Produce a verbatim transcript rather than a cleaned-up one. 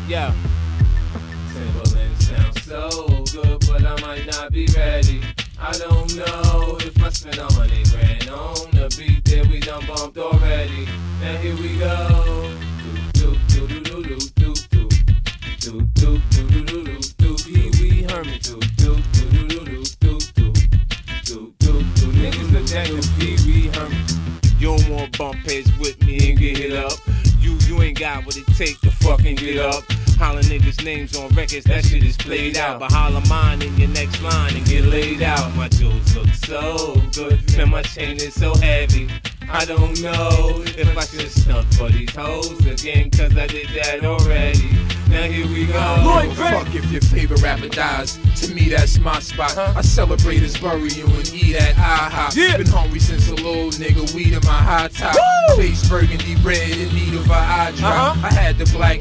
Yeah. Timberland sounds so good, but I might not be ready. I don't know if I spend a hundred grand on the beat that we done bumped already. Now here we go. Do do do do do do do do do do do do do do. Pee Wee Herman. Do do do do do do do do do do do. Niggas look at the Pee Wee Herman. You don't want bump heads with me and get hit up. You you ain't got what it take to fucking get up. Holla niggas' names on records, that shit is played out. But holla mine in your next line and get laid out. My jewels look so good, and my chain is so heavy. I don't know if I should stunt for these hoes again, cause I did that already. Now here we go. Lloyd, fuck if your favorite rapper dies. To me, that's my spot. Huh? I celebrate his burial and eat at IHOP. Yeah. Been hungry since a little nigga, weed in my high top. Woo! Face burgundy red in need of a eye drop. Uh-huh. I had the black